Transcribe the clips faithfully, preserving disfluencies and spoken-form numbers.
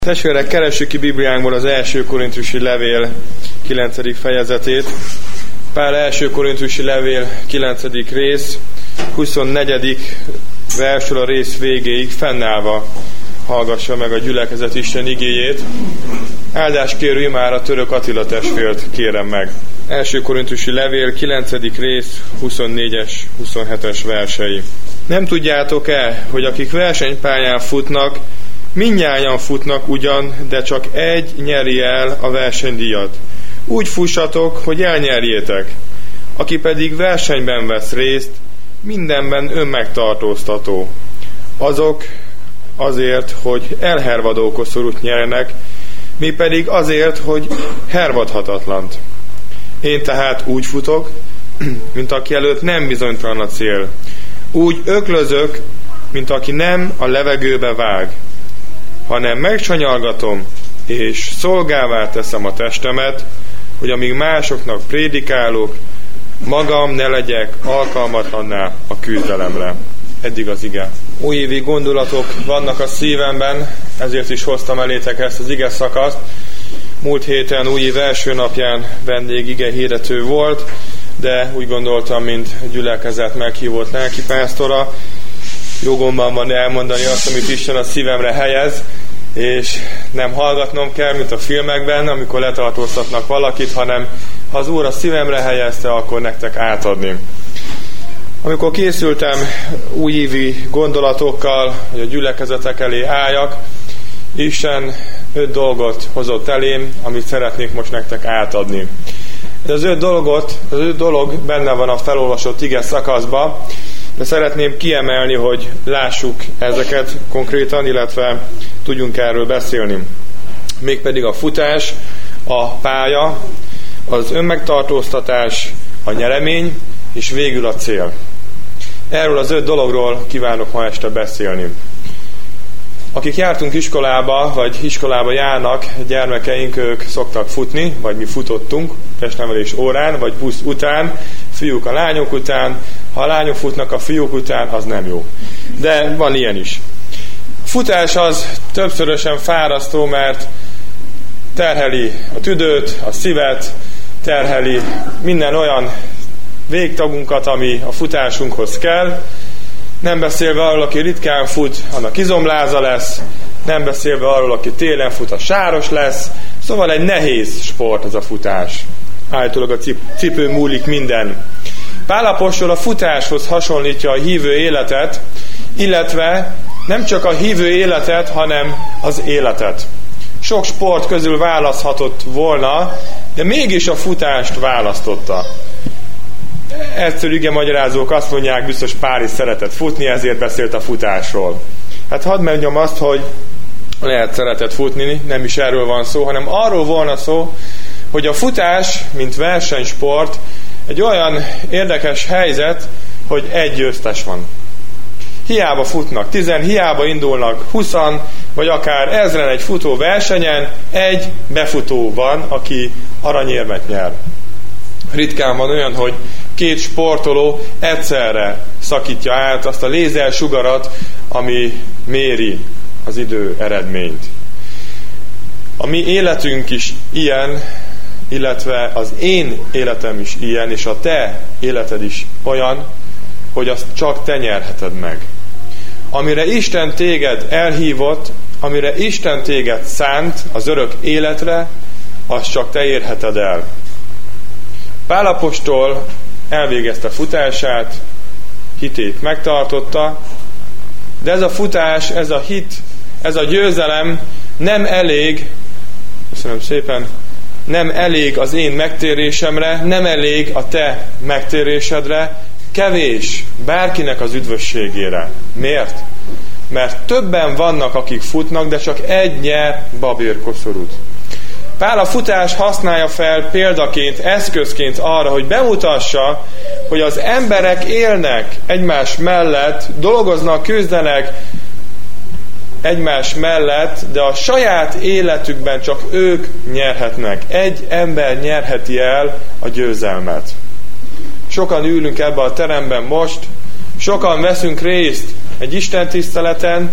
Testvérek, keressük ki Bibliánkból az első korintusi levél kilencedik fejezetét. Pál első korintusi levél kilencedik rész, huszonnegyedik versről a rész végéig fennállva hallgassa meg a gyülekezet Isten igéjét. Áldást kérő imára Török Attila testvért kérem meg. első korintusi levél kilencedik rész, huszonnégyes, huszonhetes versei. Nem tudjátok-e, hogy akik versenypályán futnak, mindnyájan futnak ugyan, de csak egy nyeri el a versenydíjat. Úgy fussatok, hogy elnyerjétek. Aki pedig versenyben vesz részt, mindenben önmegtartóztató. Azok azért, hogy elhervadó koszorút nyernek, mi pedig azért, hogy hervadhatatlant. Én tehát úgy futok, mint aki előtt nem bizonytalan a cél. Úgy öklözök, mint aki nem a levegőbe vág, hanem megcsanyalgatom, és szolgává teszem a testemet, hogy amíg másoknak prédikálok, magam ne legyek alkalmatlanná a küzdelemre. Eddig az ige. Újévi gondolatok vannak a szívemben, ezért is hoztam elétek ezt az ige szakaszt. Múlt héten újév első napján vendég ige hirdető volt, de úgy gondoltam, mint gyülekezet meghívott lelkipásztora, jogomban van elmondani azt, amit Isten a szívemre helyez, és nem hallgatnom kell, mint a filmekben, amikor letartóztatnak valakit, hanem ha az Úr a szívemre helyezte, akkor nektek átadni. Amikor készültem újévi gondolatokkal, hogy a gyülekezetek elé álljak, Isten öt dolgot hozott elém, amit szeretnék most nektek átadni. Ez az öt dolgot, az öt dolog benne van a felolvasott ige szakaszba, de szeretném kiemelni, hogy lássuk ezeket konkrétan, illetve tudjunk erről beszélni. Mégpedig a futás, a pálya, az önmegtartóztatás, a nyeremény, és végül a cél. Erről az öt dologról kívánok ma este beszélni. Akik jártunk iskolába, vagy iskolába járnak, gyermekeink, ők szoktak futni, vagy mi futottunk testnevelés órán, vagy busz után, fiúk a lányok után. Ha a lányok futnak a fiúk után, az nem jó. De van ilyen is. A futás az többszörösen fárasztó, mert terheli a tüdőt, a szívet, terheli minden olyan végtagunkat, ami a futásunkhoz kell. Nem beszélve arról, aki ritkán fut, annak izomláza lesz, nem beszélve arról, aki télen fut, a sáros lesz. Szóval egy nehéz sport ez a futás. Állítólag a cipő múlik minden. Pál apostol a futáshoz hasonlítja a hívő életet, illetve nem csak a hívő életet, hanem az életet. Sok sport közül választhatott volna, de mégis a futást választotta. Egyszerű igemagyarázók azt mondják, biztos Pál is szeretett futni, ezért beszélt a futásról. Hát hadd mondjam azt, hogy lehet szeretett futni, nem is erről van szó, hanem arról volna szó, hogy a futás, mint versenysport, egy olyan érdekes helyzet, hogy egy győztes van. Hiába futnak tizen, hiába indulnak huszan, vagy akár ezren egy futó versenyen, egy befutó van, aki aranyérmet nyer. Ritkán van olyan, hogy két sportoló egyszerre szakítja át azt a lézersugarat, ami méri az idő eredményt. A mi életünk is ilyen, illetve az én életem is ilyen, és a te életed is olyan, hogy azt csak te nyerheted meg. Amire Isten téged elhívott, amire Isten téged szánt az örök életre, azt csak te érheted el. Pál apostol elvégezte futását, hitét megtartotta, de ez a futás, ez a hit, ez a győzelem nem elég, köszönöm szépen, nem elég az én megtérésemre, nem elég a te megtérésedre, kevés bárkinek az üdvösségére. Miért? Mert többen vannak, akik futnak, de csak egy nyer babérkoszorút. Pál a futás használja fel példaként, eszközként arra, hogy bemutassa, hogy az emberek élnek egymás mellett, dolgoznak, küzdenek egymás mellett, de a saját életükben csak ők nyerhetnek. Egy ember nyerheti el a győzelmet. Sokan ülünk ebbe a teremben most, sokan veszünk részt egy istentiszteleten,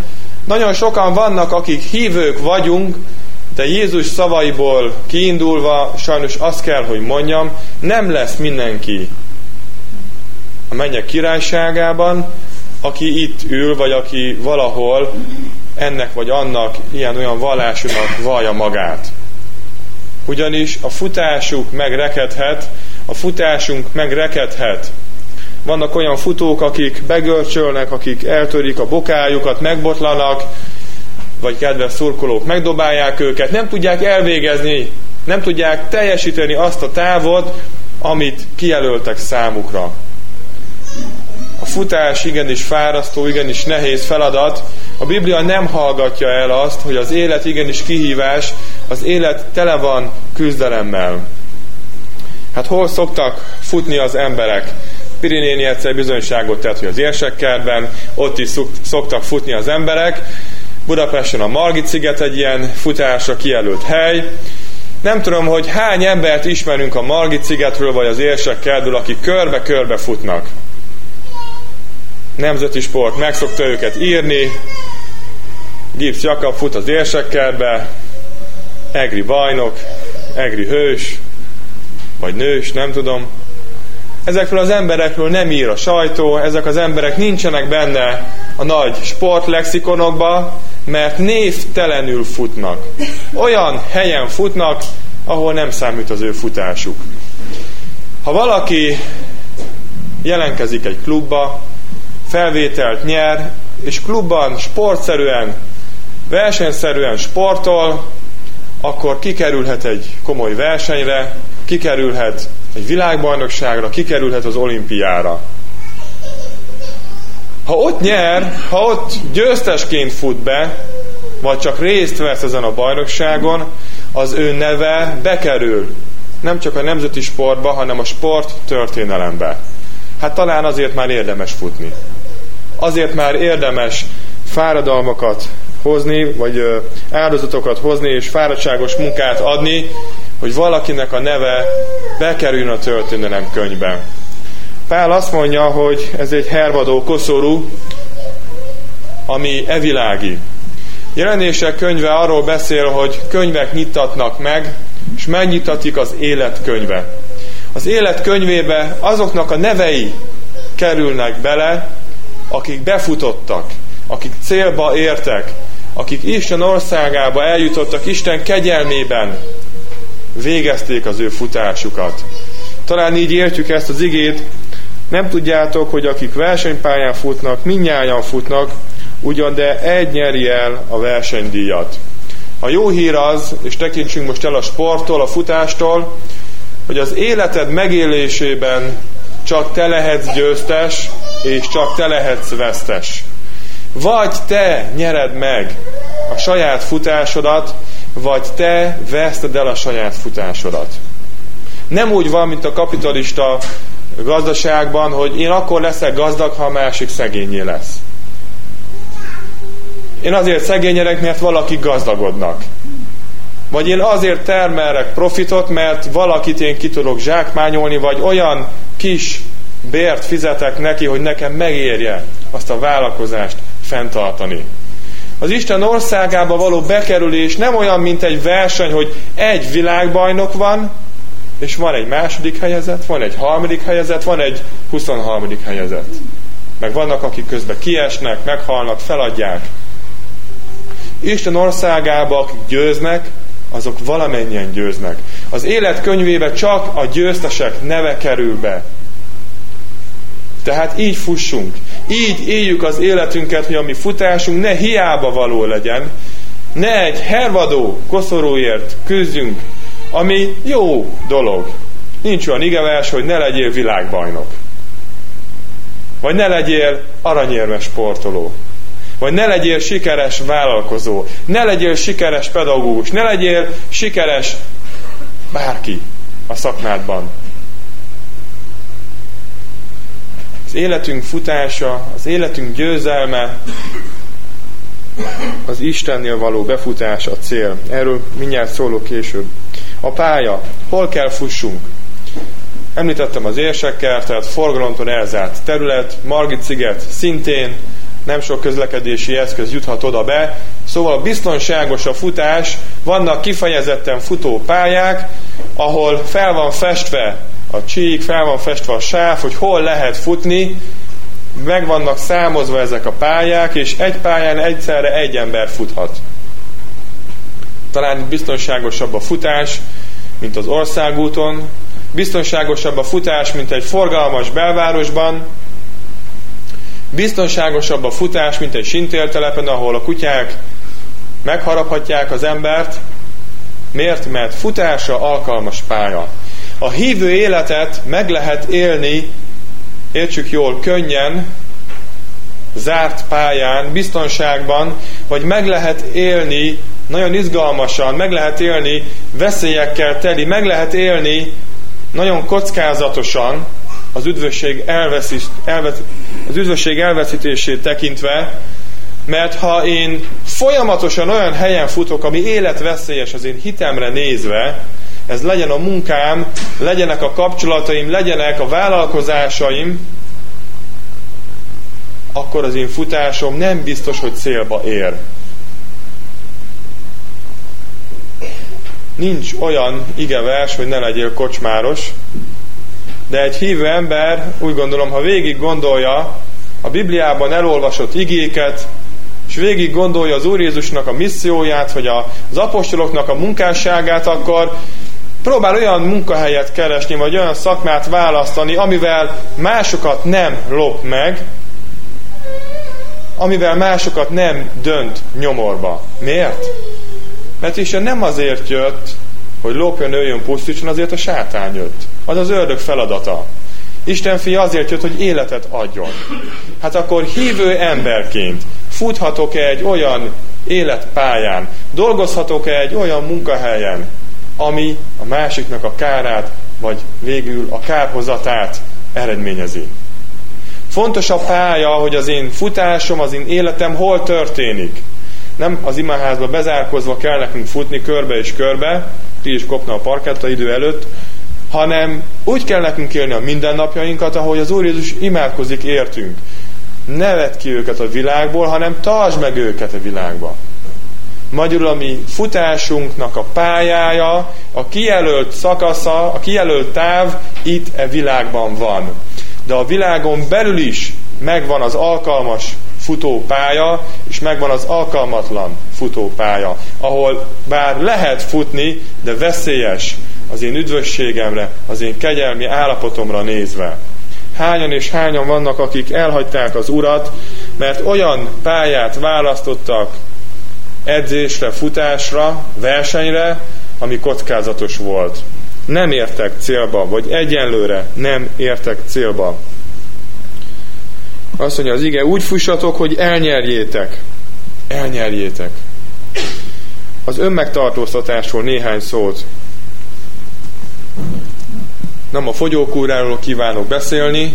Nagyon sokan vannak, akik hívők vagyunk, de Jézus szavaiból kiindulva sajnos azt kell, hogy mondjam, nem lesz mindenki a mennyek királyságában, aki itt ül, vagy aki valahol ennek vagy annak ilyen-olyan vallásúnak vallja magát. Ugyanis a futásuk megrekedhet, a futásunk megrekedhet. Vannak olyan futók, akik begörcsölnek, akik eltörik a bokájukat, megbotlanak, vagy kedves szurkolók megdobálják őket, nem tudják elvégezni, nem tudják teljesíteni azt a távot, amit kijelöltek számukra. A futás igenis fárasztó, igenis nehéz feladat. A Biblia nem hallgatja el azt, hogy az élet igenis kihívás, az élet tele van küzdelemmel. Hát hol szoktak futni az emberek? Piri néni egyszer bizonyságot tett, hogy az Érsekkertben, ott is szoktak futni az emberek. Budapesten a Margit-sziget egy ilyen futásra kijelölt hely. Nem tudom, hogy hány embert ismerünk a Margit-szigetről vagy az Érsekkertből, akik körbe-körbe futnak. Nemzeti sport, meg szokta őket írni. Gibbs Jakab fut az Érsekkertbe, egri bajnok, egri hős, vagy nős, nem tudom. Ezekről az emberekről nem ír a sajtó, ezek az emberek nincsenek benne a nagy sportlexikonokba, mert névtelenül futnak. Olyan helyen futnak, ahol nem számít az ő futásuk. Ha valaki jelentkezik egy klubba, felvételt nyer, és klubban sportszerűen, versenyszerűen sportol, akkor kikerülhet egy komoly versenyre, kikerülhet egy világbajnokságra, kikerülhet az olimpiára. Ha ott nyer, ha ott győztesként fut be, vagy csak részt vesz ezen a bajnokságon, az ő neve bekerül nem csak a nemzeti sportba, hanem a sport történelembe. Hát talán azért már érdemes futni. Azért már érdemes fáradalmakat hozni, vagy áldozatokat hozni, és fáradtságos munkát adni, hogy valakinek a neve bekerüljön a történelem könyvbe. Pál azt mondja, hogy ez egy hervadó koszorú, ami evilági. Jelenések könyve arról beszél, hogy könyvek nyittatnak meg, és megnyitatik az élet könyve. Az élet könyvébe azoknak a nevei kerülnek bele, akik befutottak, akik célba értek, akik Isten országába eljutottak, Isten kegyelmében végezték az ő futásukat. Talán így értjük ezt az igét, nem tudjátok, hogy akik versenypályán futnak, mindnyájan futnak, ugyan de egy nyeri el a versenydíjat. A jó hír az, és tekintsünk most el a sporttól, a futástól, hogy az életed megélésében csak te lehetsz győztes, és csak te lehetsz vesztes. Vagy te nyered meg a saját futásodat, vagy te veszted el a saját futásodat. Nem úgy van, mint a kapitalista gazdaságban, hogy én akkor leszek gazdag, ha a másik szegényé lesz. Én azért szegényedek, mert valaki gazdagodnak. Vagy én azért termelek profitot, mert valakit én ki tudok zsákmányolni, vagy olyan kis bért fizetek neki, hogy nekem megérje azt a vállalkozást fenntartani. Az Isten országába való bekerülés nem olyan, mint egy verseny, hogy egy világbajnok van, és van egy második helyezett, van egy harmadik helyezett, van egy huszonharmadik helyezett. Meg vannak, akik közben kiesnek, meghalnak, feladják. Isten országába, akik győznek, azok valamennyien győznek. Az élet könyvébe csak a győztesek neve kerül be. Tehát így fussunk. Így éljük az életünket, hogy a mi futásunk ne hiába való legyen. Ne egy hervadó koszorúért küzdjünk, ami jó dolog. Nincs olyan igevers, hogy ne legyél világbajnok. Vagy ne legyél aranyérmes sportoló. Vagy ne legyél sikeres vállalkozó. Ne legyél sikeres pedagógus. Ne legyél sikeres bárki a szakmádban. Az életünk futása, az életünk győzelme, az Istennél való befutás a cél. Erről mindjárt szólok később. A pálya. Hol kell fussunk? Említettem az Érsekkertet, forgalomtól elzárt terület, Margit-sziget szintén, nem sok közlekedési eszköz juthat oda be. Szóval biztonságos a futás, vannak kifejezetten futópályák, ahol fel van festve a csík, fel van festve a sáv, hogy hol lehet futni, meg vannak számozva ezek a pályák, és egy pályán egyszerre egy ember futhat. Talán biztonságosabb a futás, mint az országúton, biztonságosabb a futás, mint egy forgalmas belvárosban, biztonságosabb a futás, mint egy sintértelepen, ahol a kutyák megharaphatják az embert. Miért? Mert futásra alkalmas pálya. A hívő életet meg lehet élni, értsük jól, könnyen, zárt pályán, biztonságban, vagy meg lehet élni nagyon izgalmasan, meg lehet élni veszélyekkel teli, meg lehet élni nagyon kockázatosan az üdvösség, elveszít, elvesz, az üdvösség elveszítését tekintve, mert ha én folyamatosan olyan helyen futok, ami életveszélyes az én hitemre nézve, ez legyen a munkám, legyenek a kapcsolataim, legyenek a vállalkozásaim, akkor az én futásom nem biztos, hogy célba ér. Nincs olyan igevers, hogy ne legyél kocsmáros, de egy hívő ember, úgy gondolom, ha végig gondolja a Bibliában elolvasott igéket, és végig gondolja az Úr Jézusnak a misszióját, vagy az apostoloknak a munkásságát, akkor próbál olyan munkahelyet keresni, vagy olyan szakmát választani, amivel másokat nem lop meg, amivel másokat nem dönt nyomorba. Miért? Mert Isten nem azért jött, hogy lopjon, öljön, pusztítson, azért a sátán jött. Az az ördög feladata. Isten fia azért jött, hogy életet adjon. Hát akkor hívő emberként futhatok-e egy olyan életpályán, dolgozhatok-e egy olyan munkahelyen, ami a másiknak a kárát, vagy végül a kárhozatát eredményezi. Fontos a pálya, hogy az én futásom, az én életem hol történik. Nem az imaházba bezárkozva kell nekünk futni körbe és körbe, ki is kopna a parketta idő előtt, hanem úgy kell nekünk élni a mindennapjainkat, ahogy az Úr Jézus imádkozik értünk. Ne vedd ki őket a világból, hanem tartsd meg őket a világba. Magyarul a mi futásunknak a pályája, a kijelölt szakasza, a kijelölt táv itt e világban van. De a világon belül is megvan az alkalmas futópálya, és megvan az alkalmatlan futópálya, ahol bár lehet futni, de veszélyes az én üdvösségemre, az én kegyelmi állapotomra nézve. Hányan és hányan vannak, akik elhagyták az Urat, mert olyan pályát választottak edzésre, futásra, versenyre, ami kockázatos volt. Nem értek célba, vagy egyenlőre nem értek célba. Azt mondja az ige, úgy fussatok, hogy elnyerjétek. Elnyerjétek. Az önmegtartóztatásról néhány szót. Nem a fogyókúráról kívánok beszélni,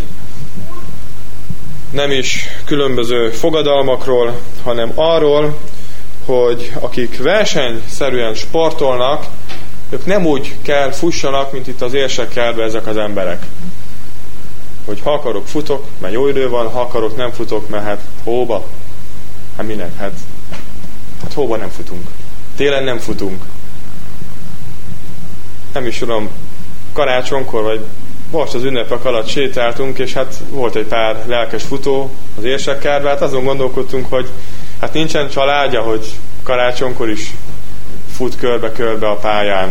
nem is különböző fogadalmakról, hanem arról, hogy akik versenyszerűen sportolnak, ők nem úgy kell fussanak, mint itt az érsekkerben ezek az emberek. Hogy ha akarok, futok, mert jó idő van, ha akarok, nem futok, mert hát hóba. Hát minek? Hát, hát hóba nem futunk. Télen nem futunk. Nem is tudom, karácsonykor, vagy most az ünnepek alatt sétáltunk, és hát volt egy pár lelkes futó az érsekkerben, hát azon gondolkodtunk, hogy hát nincsen családja, hogy karácsonykor is fut körbe-körbe a pályán.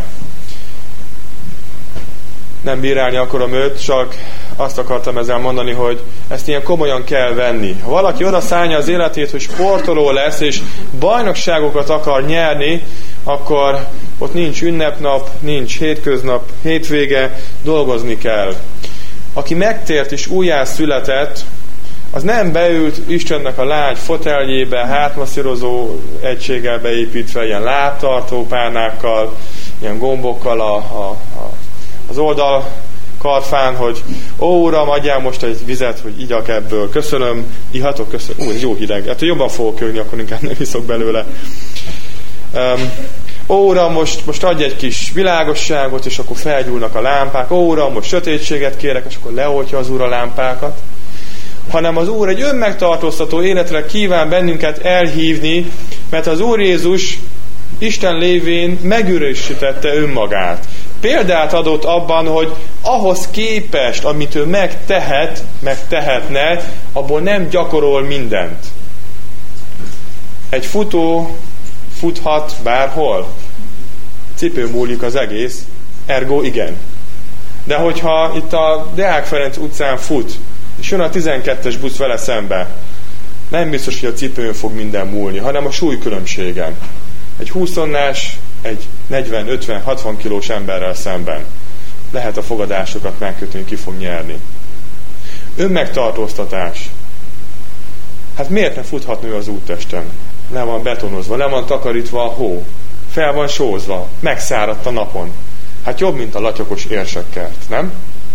Nem bírálni akarom őt, csak azt akartam ezzel mondani, hogy ezt ilyen komolyan kell venni. Ha valaki oda szállja az életét, hogy sportoló lesz, és bajnokságokat akar nyerni, akkor ott nincs ünnepnap, nincs hétköznap, hétvége, dolgozni kell. Aki megtért és újjá született, az nem beült Istennek a lágy foteljébe, hátmasszírozó egységgel beépítve, ilyen lábtartó párnákkal, ilyen gombokkal a, a, a, az oldal karfán, hogy ó, Uram, adjál most egy vizet, hogy igyak ebből. Köszönöm, ihatok, köszönöm. Ú, ez jó hideg. Hát jobban fogok jönni, akkor inkább nem iszok belőle. Um, ó, Uram, most, most adj egy kis világosságot, és akkor felgyúlnak a lámpák. Ó, Uram, most sötétséget kérek, és akkor leoltja az Úr a lámpákat. hanem az Úr egy önmegtartóztató életre kíván bennünket elhívni, mert az Úr Jézus Isten lévén megürösítette önmagát. Példát adott abban, hogy ahhoz képest, amit ő megtehet, megtehetne, abból nem gyakorol mindent. Egy futó futhat bárhol. Cipőn múlik az egész, ergo igen. De hogyha itt a Deák Ferenc utcán fut, és jön a tizenkettes busz vele szembe, nem biztos, hogy a cipőn fog minden múlni, hanem a súlykülönbségen. Egy húszonnás, egy negyven, ötven, hatvan kilós emberrel szemben lehet a fogadásokat megkötni, ki fog nyerni. Önmegtartóztatás. Hát miért ne futhatna ő az úttesten? Le van betonozva, le van takarítva a hó, fel van sózva, megszáradt a napon. Hát jobb, mint a latyokos érsekkert, nem?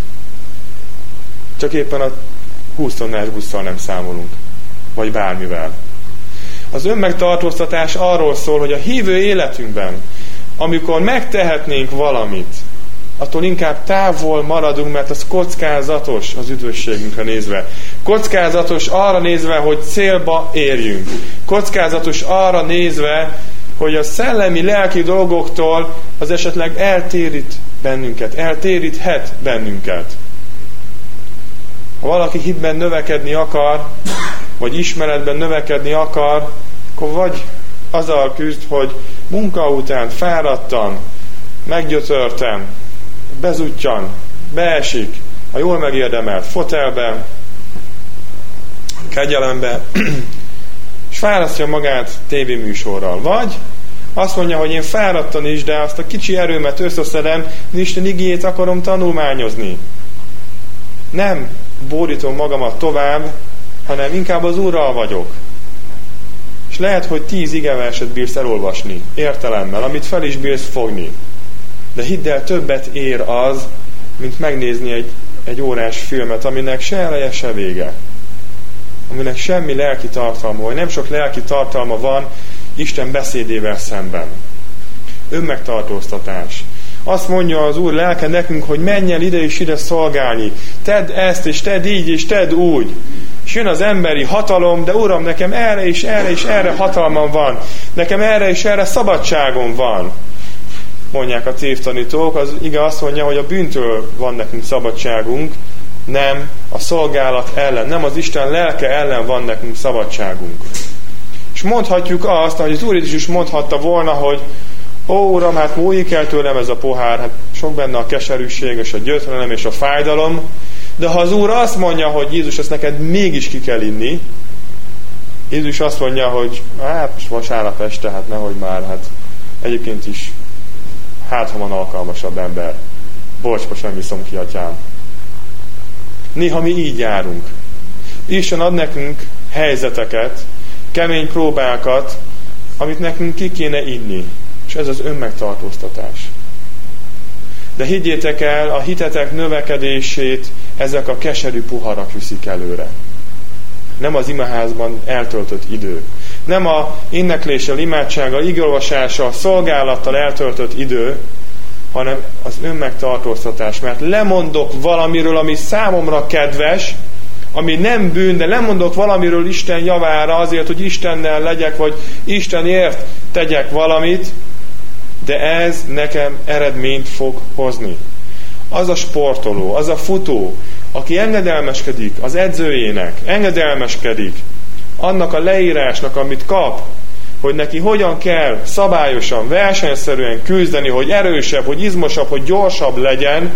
Csak éppen a húsz tonnás busszal nem számolunk. Vagy bármivel. Az önmegtartóztatás arról szól, hogy a hívő életünkben, amikor megtehetnénk valamit, attól inkább távol maradunk, mert az kockázatos az üdvösségünkre nézve. Kockázatos arra nézve, hogy célba érjünk. Kockázatos arra nézve, hogy a szellemi, lelki dolgoktól az esetleg eltérít bennünket, eltéríthet bennünket. Ha valaki hitben növekedni akar, vagy ismeretben növekedni akar, akkor vagy azzal küzd, hogy munka után fáradtan, meggyötörtem, bezuttyan, beesik a jól megérdemelt fotelbe, kegyelembe, és fárasztja magát tévéműsorral. Vagy azt mondja, hogy én fáradtan is, de azt a kicsi erőmet összeszedem, Isten igéjét akarom tanulmányozni. Nem bódítom magamat tovább, hanem inkább az Úrral vagyok. És lehet, hogy tíz igeverset bírsz elolvasni, értelemmel, amit fel is bírsz fogni. De hidd el, többet ér az, mint megnézni egy, egy órás filmet, aminek se eleje, se vége. Aminek semmi lelki tartalma, vagy nem sok lelki tartalma van Isten beszédével szemben. Önmegtartóztatás. Azt mondja az Úr lelke nekünk, hogy menj el ide és ide szolgálni. Tedd ezt, és tedd így, és tedd úgy. És jön az emberi hatalom, de Uram, nekem erre és erre és erre hatalmam van. Nekem erre és erre szabadságom van. Mondják a tévtanítók, az ige azt mondja, hogy a bűntől van nekünk szabadságunk, nem a szolgálat ellen, nem az Isten lelke ellen van nekünk szabadságunk. És mondhatjuk azt, ahogy az Úr Jézus is mondhatta volna, hogy ó, Uram, hát múljik el tőlem ez a pohár, hát sok benne a keserűség, és a gyötrelem, és a fájdalom, de ha az Úr azt mondja, hogy Jézus, ezt neked mégis ki kell inni, Jézus azt mondja, hogy hát most vasárnap este, hát nehogy már, hát egyébként is hát, ha van alkalmasabb ember. Bocsba sem viszom ki, atyám. Néha mi így járunk. Isten ad nekünk helyzeteket, kemény próbákat, amit nekünk ki kéne inni. És ez az önmegtartóztatás. De higgyétek el, a hitetek növekedését ezek a keserű poharak viszik előre. Nem az imaházban eltöltött idő. Nem a énekléssel, imádsággal, igéolvasással, szolgálattal eltöltött idő, hanem az önmegtartóztatás. Mert lemondok valamiről, ami számomra kedves, ami nem bűn, de lemondok valamiről Isten javára azért, hogy Istennel legyek, vagy Istenért tegyek valamit, de ez nekem eredményt fog hozni. Az a sportoló, az a futó, aki engedelmeskedik az edzőjének, engedelmeskedik annak a leírásnak, amit kap, hogy neki hogyan kell szabályosan, versenyszerűen küzdeni, hogy erősebb, hogy izmosabb, hogy gyorsabb legyen,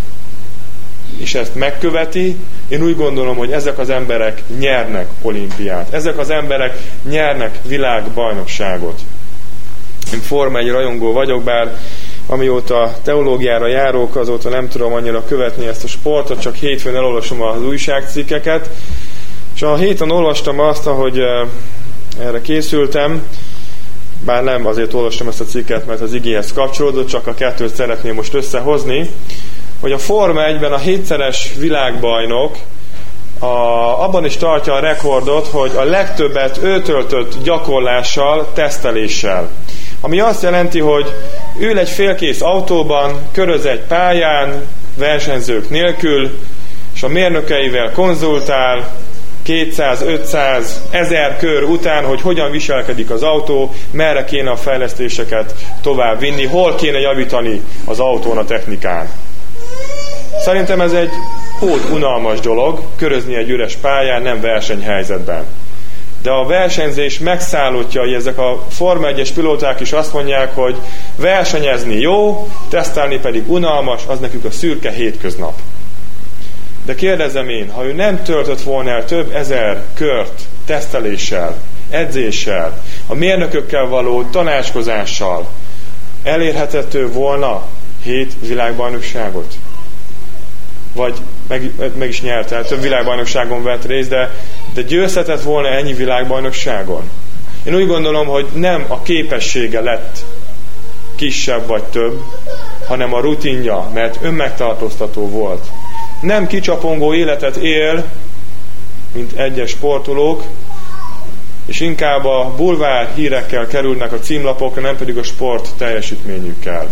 és ezt megköveti, én úgy gondolom, hogy ezek az emberek nyernek olimpiát. Ezek az emberek nyernek világbajnokságot. Én Forma egy rajongó vagyok, bár amióta teológiára járok, azóta nem tudom annyira követni ezt a sportot, csak hétfőn elolvasom az újságcikkeket, és a héten olvastam azt, ahogy erre készültem, bár nem azért olvastam ezt a cikket, mert az igéhez kapcsolódott, csak a kettőt szeretném most összehozni, hogy a Forma egyben a hétszeres világbajnok a, abban is tartja a rekordot, hogy a legtöbbet ő töltött gyakorlással, teszteléssel. Ami azt jelenti, hogy ül egy félkész autóban, köröz egy pályán, versenyzők nélkül, és a mérnökeivel konzultál, kétszáz, ötszáz, ezer kör után, hogy hogyan viselkedik az autó, merre kéne a fejlesztéseket tovább vinni, hol kéne javítani az autón a technikán. Szerintem ez egy hód unalmas dolog, körözni egy üres pályán, nem versenyhelyzetben. De a versenyzés megszállottjai, ezek a Forma egyes pilóták is azt mondják, hogy versenyezni jó, tesztelni pedig unalmas, az nekük a szürke hétköznap. De kérdezem én, ha ő nem töltött volna el több ezer kört teszteléssel, edzéssel, a mérnökökkel való tanácskozással, elérhető volna hét világbajnokságot? Vagy meg, meg is nyert el, több világbajnokságon vett részt, de, de győzhetett volna ennyi világbajnokságon? Én úgy gondolom, hogy nem a képessége lett kisebb vagy több, hanem a rutinja, mert önmegtartóztató volt. Nem kicsapongó életet él, mint egyes sportolók, és inkább a bulvár hírekkel kerülnek a címlapokra, nem pedig a sport teljesítményükkel.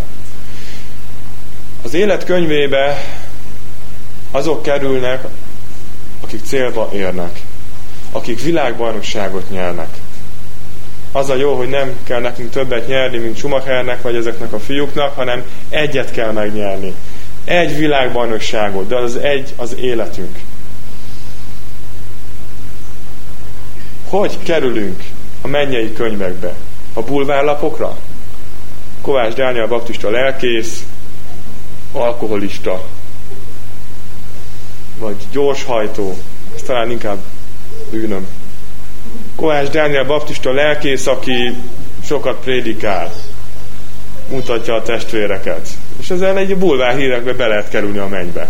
Az élet könyvébe azok kerülnek, akik célba érnek, akik világbajnokságot nyernek. Az a jó, hogy nem kell nekünk többet nyerni, mint Schumachernek, vagy ezeknek a fiúknak, hanem egyet kell megnyerni. Egy világbajnokságot, de az egy az életünk. Hogy kerülünk a mennyei könyvekbe? A bulvárlapokra? Kovács Dániel baptista lelkész, alkoholista, vagy gyorshajtó, ez talán inkább bűnöm. Kovács Dániel baptista lelkész, aki sokat prédikál, mutatja a testvéreket, és ezzel egy bulvár hírekbe be lehet kerülni a mennybe.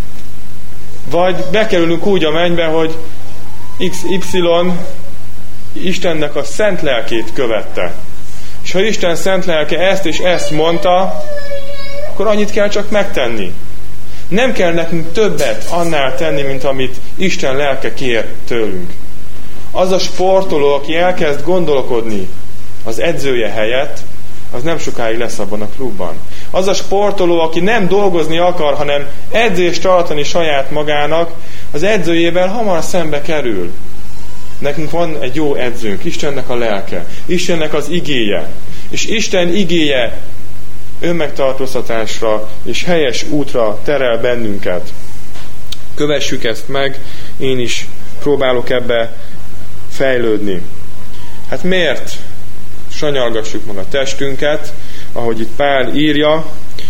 Vagy bekerülünk úgy a mennybe, hogy iksz ipszilon Istennek a szent lelkét követte. És ha Isten szent lelke ezt és ezt mondta, akkor annyit kell csak megtenni. Nem kell nekünk többet annál tenni, mint amit Isten lelke kér tőlünk. Az a sportoló, aki elkezd gondolkodni az edzője helyett, az nem sokáig lesz abban a klubban. Az a sportoló, aki nem dolgozni akar, hanem edzést tartani saját magának, az edzőjével hamar szembe kerül. Nekünk van egy jó edzőnk, Istennek a lelke, Istennek az igéje. És Isten igéje önmegtartóztatásra és helyes útra terel bennünket. Kövessük ezt meg, én is próbálok ebbe fejlődni. Hát miért sanyargassuk meg a testünket, ahogy itt Pál írja,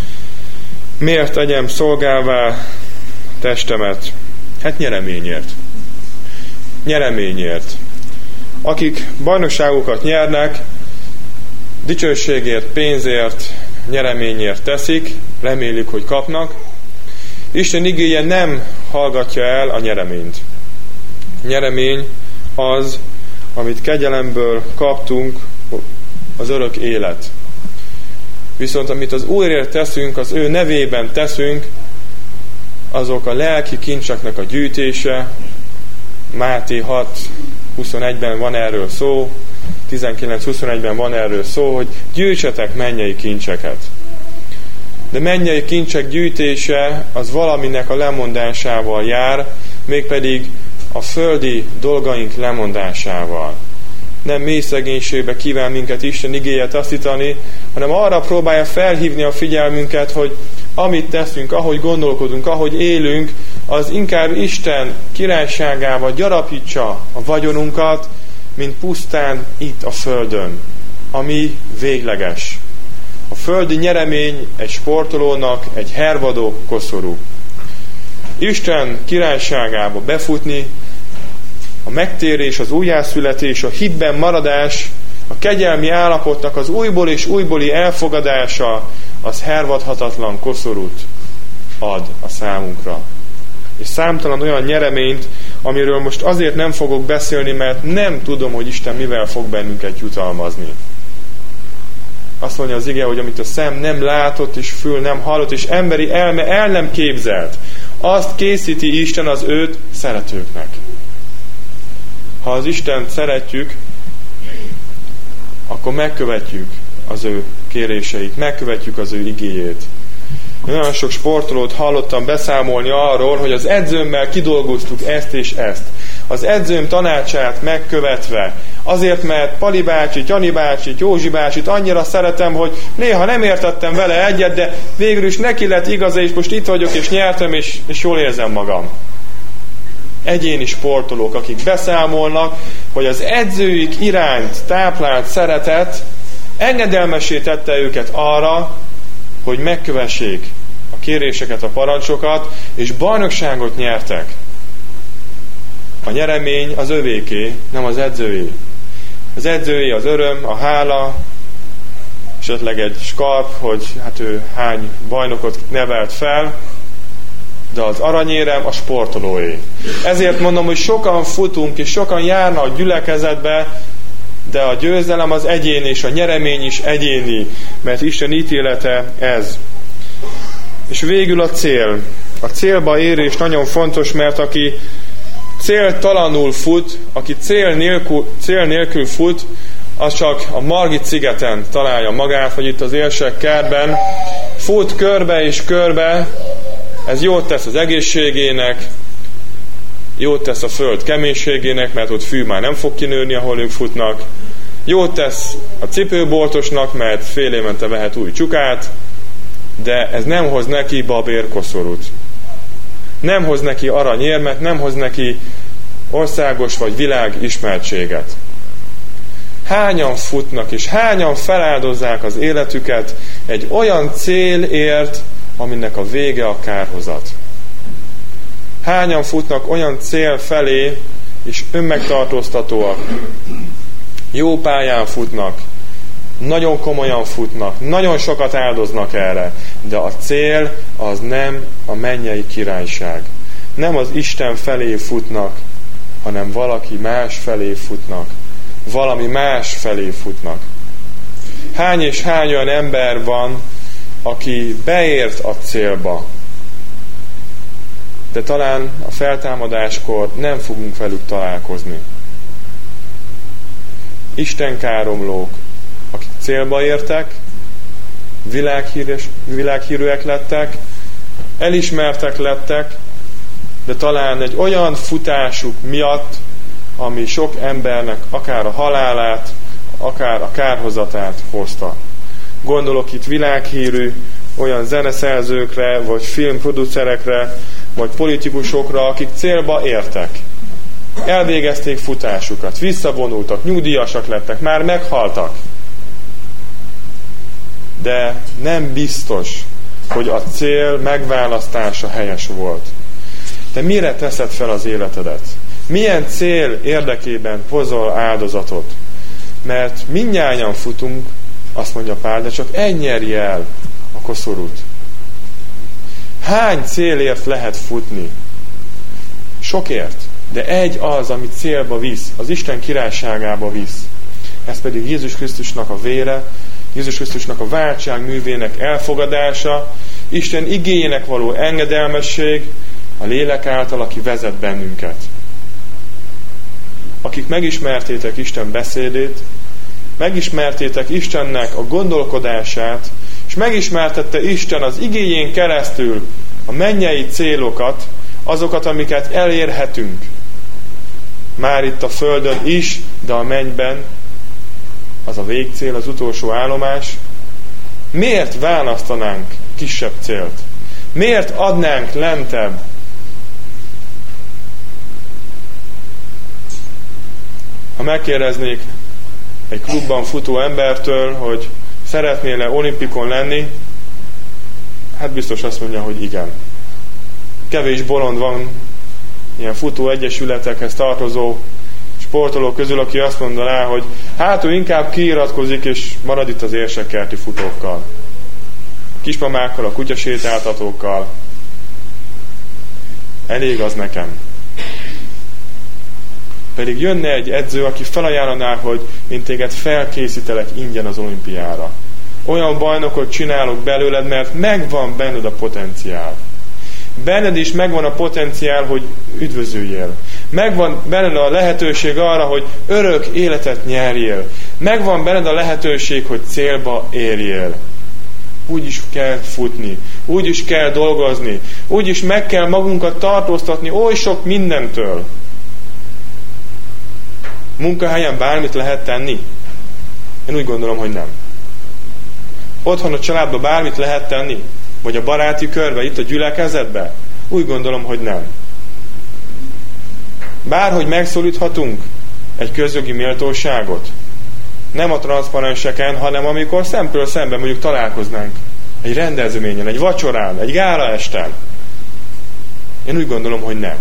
miért tegyem szolgálvá testemet? Hát nyereményért. Nyereményért. Akik bajnokságokat nyernek, dicsőségért, pénzért, nyereményért teszik, remélik, hogy kapnak. Isten igéje nem hallgatja el a nyereményt. Nyeremény az, amit kegyelemből kaptunk, az örök élet. Viszont amit az Úrért teszünk, az ő nevében teszünk, azok a lelki kincseknek a gyűjtése. Máté hat huszonegyben van erről szó, tizenkilenc huszonegyben van erről szó, hogy gyűjtsetek mennyei kincseket. De mennyei kincsek gyűjtése az valaminek a lemondásával jár, mégpedig a földi dolgaink lemondásával. Nem mély szegénységbe kíván minket Isten igéje taszítani, hanem arra próbálja felhívni a figyelmünket, hogy amit teszünk, ahogy gondolkodunk, ahogy élünk, az inkább Isten királyságába gyarapítsa a vagyonunkat, mint pusztán itt a földön, ami végleges. A földi nyeremény egy sportolónak egy hervadó koszorú. Isten királyságába befutni, a megtérés, az újjászületés, a hitben maradás, a kegyelmi állapotnak az újból és újbóli elfogadása, az hervadhatatlan koszorút ad a számunkra. És számtalan olyan nyereményt, amiről most azért nem fogok beszélni, mert nem tudom, hogy Isten mivel fog bennünket jutalmazni. Azt mondja az ige, hogy amit a szem nem látott, és fül nem hallott, és emberi elme el nem képzelt, azt készíti Isten az őt szeretőknek. Ha az Istent szeretjük, akkor megkövetjük az ő kéréseit, megkövetjük az ő igéjét. Nagyon sok sportolót hallottam beszámolni arról, hogy az edzőmmel kidolgoztuk ezt és ezt. A az edzőm tanácsát megkövetve, azért, mert Pali bácsit, Jani bácsit, Józsi bácsit annyira szeretem, hogy néha nem értettem vele egyet, de végül is neki lett igaza, és most itt vagyok, és nyertem, és, és jól érzem magam. Egyéni sportolók, akik beszámolnak, hogy az edzőik iránt táplált szeretet engedelmessé tette őket arra, hogy megkövessék a kéréseket, a parancsokat, és bajnokságot nyertek. A nyeremény az övéké, nem az edzőé. Az edzőé az öröm, a hála, esetleg egy skarp, hogy hát ő hány bajnokot nevelt fel, de az aranyérem a sportolóé. Ezért mondom, hogy sokan futunk, és sokan járnak a gyülekezetbe, de a győzelem az egyéni, és a nyeremény is egyéni, mert Isten ítélete ez. És végül a cél. A célba érés nagyon fontos, mert aki céltalanul fut, aki cél nélkül, cél nélkül fut, az csak a Margit szigeten találja magát, vagy itt az Érsek kertben. Fut körbe és körbe, ez jót tesz az egészségének, jót tesz a föld keménységének, mert ott fű már nem fog kinőni, ahol ők futnak. Jót tesz a cipőboltosnak, mert fél évente vehet új csukát, de ez nem hoz neki babérkoszorút. Nem hoz neki aranyérmet, nem hoz neki országos vagy világ ismertséget. Hányan futnak, és hányan feláldozzák az életüket egy olyan célért, aminek a vége a kárhozat. Hányan futnak olyan cél felé, és önmegtartóztatóak. Jó pályán futnak, nagyon komolyan futnak, nagyon sokat áldoznak erre, de a cél az nem a mennyei királyság. Nem az Isten felé futnak, hanem valaki más felé futnak. Valami más felé futnak. Hány és hány olyan ember van, aki beért a célba, de talán a feltámadáskor nem fogunk velük találkozni. Istenkáromlók, akik célba értek, világhíres, világhírűek lettek, elismertek lettek, de talán egy olyan futásuk miatt, ami sok embernek akár a halálát, akár a kárhozatát hozta. Gondolok itt világhírű olyan zeneszerzőkre, vagy filmproducerekre, vagy politikusokra, akik célba értek. Elvégezték futásukat, visszavonultak, nyugdíjasak lettek, már meghaltak. De nem biztos, hogy a cél megválasztása helyes volt. Te mire teszed fel az életedet? Milyen cél érdekében hozol áldozatot? Mert mindnyájan futunk, azt mondja Pál, de csak egy nyeri el a koszorút. Hány célért lehet futni? Sokért, de egy az, ami célba visz, az Isten királyságába visz. Ez pedig Jézus Krisztusnak a vére, Jézus Krisztusnak a váltság művének elfogadása, Isten igéjének való engedelmesség, a lélek által, aki vezet bennünket. Akik megismertétek Isten beszédét, megismertétek Istennek a gondolkodását, és megismertette Isten az igéjén keresztül a mennyei célokat, azokat, amiket elérhetünk. Már itt a földön is, de a mennyben, az a végcél, az utolsó állomás. Miért választanánk kisebb célt? Miért adnánk lentebb? Ha megkérdeznék egy klubban futó embertől, hogy szeretnél-e olimpikon lenni, hát biztos azt mondja, hogy igen. Kevés bolond van ilyen futó egyesületekhez tartozó sportoló közül, aki azt mondaná, hogy hát ő inkább kiiratkozik, és marad itt az érsekkerti futókkal. A kismamákkal, a kutyasétáltatókkal. Elég az nekem. Pedig jönne egy edző, aki felajánlaná, hogy én téged felkészítelek ingyen az olimpiára. Olyan bajnokot csinálok belőled, mert megvan benned a potenciál. Benned is megvan a potenciál, hogy üdvözüljél. Megvan benned a lehetőség arra, hogy örök életet nyerjél. Megvan benned a lehetőség, hogy célba érjél. Úgy is kell futni, úgy is kell dolgozni, úgy is meg kell magunkat tartóztatni oly sok mindentől. Munkahelyen bármit lehet tenni? Én úgy gondolom, hogy nem. Otthon a családban bármit lehet tenni? Vagy a baráti körbe, itt a gyülekezetbe? Úgy gondolom, hogy nem. Bárhogy megszólíthatunk egy közjogi méltóságot, nem a transzparenseken, hanem amikor szempől szemben mondjuk találkoznánk egy rendezvényen, egy vacsorán, egy gálaesten. Én úgy gondolom, hogy nem.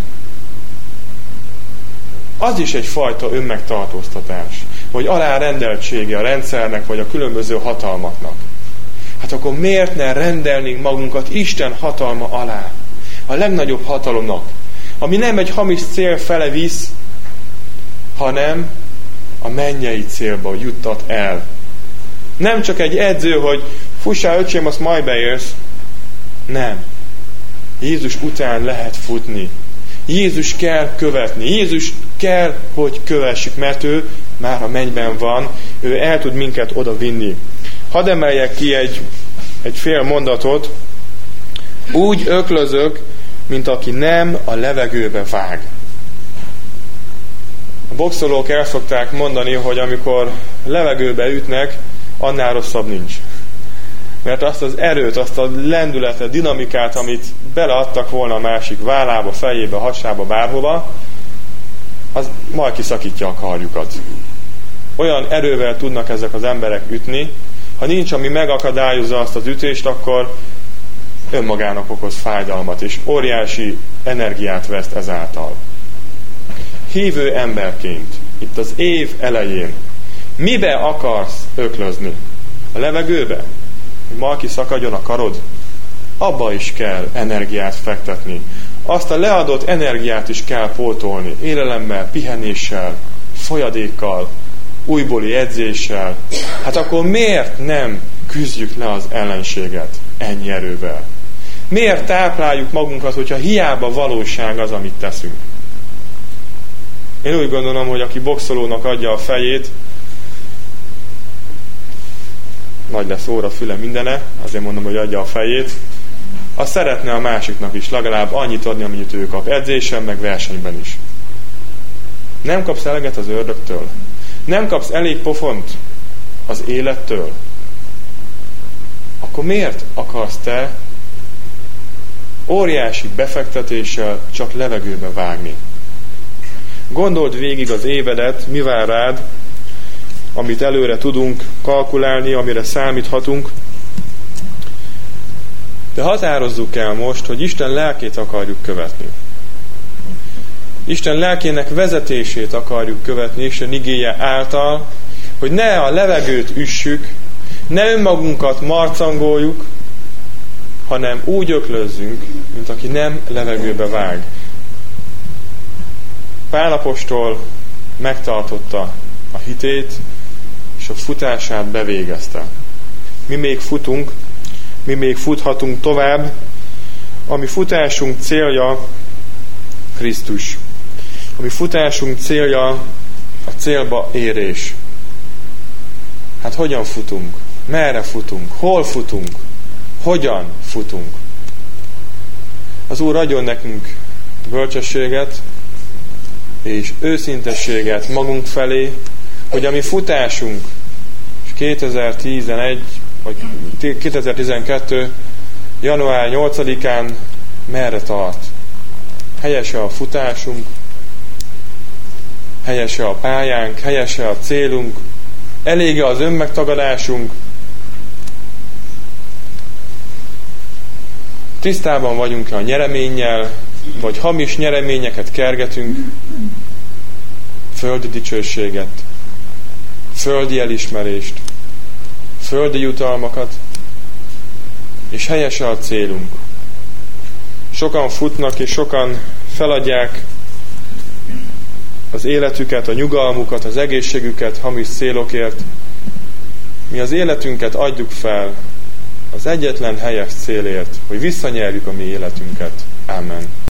Az is egyfajta önmegtartóztatás, vagy alárendeltsége a rendszernek, vagy a különböző hatalmaknak. Hát akkor miért ne rendelnénk magunkat Isten hatalma alá? A legnagyobb hatalomnak, ami nem egy hamis cél fele visz, hanem a mennyei célba juttat el. Nem csak egy edző, hogy fussál öcsém, azt majd beérsz. Nem. Jézus után lehet futni. Jézus kell követni. Jézus kell, hogy kövessük, mert ő már a mennyben van, ő el tud minket oda vinni. Hadd emeljek ki egy, egy fél mondatot. Úgy öklözök, mint aki nem a levegőbe vág. A boxolók el szokták mondani, hogy amikor levegőbe ütnek, annál rosszabb nincs. Mert azt az erőt, azt a lendületet, dinamikát, amit beleadtak volna a másik vállába, fejébe, hasába, bárhova, az majd kiszakítja a karjukat. Olyan erővel tudnak ezek az emberek ütni, ha nincs, ami megakadályozza azt az ütést, akkor önmagának okoz fájdalmat, és óriási energiát veszt ezáltal. Hívő emberként, itt az év elején, mibe akarsz öklözni? A levegőbe? Hogy ma kiszakadjon a karod? Abba is kell energiát fektetni. Azt a leadott energiát is kell pótolni. Élelemmel, pihenéssel, folyadékkal, újbóli edzéssel. Hát akkor miért nem küzdjük le az ellenséget ennyi erővel? Miért tápláljuk magunkat, hogyha hiába valóság az, amit teszünk? Én úgy gondolom, hogy aki boxolónak adja a fejét, nagy lesz óra, füle, mindene, azért mondom, hogy adja a fejét, az szeretne a másiknak is legalább annyit adni, amennyit ő kap, edzésen, meg versenyben is. Nem kapsz eleget az ördögtől? Nem kapsz elég pofont az élettől? Akkor miért akarsz te óriási befektetéssel csak levegőbe vágni? Gondold végig az évedet, mi vár rád, amit előre tudunk kalkulálni, amire számíthatunk, de határozzuk el most, hogy Isten lelkét akarjuk követni. Isten lelkének vezetését akarjuk követni, Isten igéje által, hogy ne a levegőt üssük, ne önmagunkat marcangoljuk, hanem úgy öklözzünk, mint aki nem levegőbe vág. Pál apostol megtartotta a hitét, és a futását bevégezte. Mi még futunk, mi még futhatunk tovább, ami futásunk célja Krisztus. Ami futásunk célja a célba érés. Hát hogyan futunk? Merre futunk? Hol futunk? Hogyan futunk? Az Úr adjon nekünk bölcsességet és őszintességet magunk felé, hogy a mi futásunk kétezer-tizenegy vagy kétezer-tizenkettő január nyolcadikán merre tart? Helyes-e a futásunk? Helyes-e a pályánk? Helyes-e a célunk? Elég-e az önmegtagadásunk? Tisztában vagyunk-e a nyereménnyel, vagy hamis nyereményeket kergetünk? Földi dicsőséget, földi elismerést, földi jutalmakat, és helyes-e a célunk? Sokan futnak, és sokan feladják az életüket, a nyugalmukat, az egészségüket hamis célokért. Mi az életünket adjuk fel az egyetlen helyes célért, hogy visszanyerjük a mi életünket. Amen.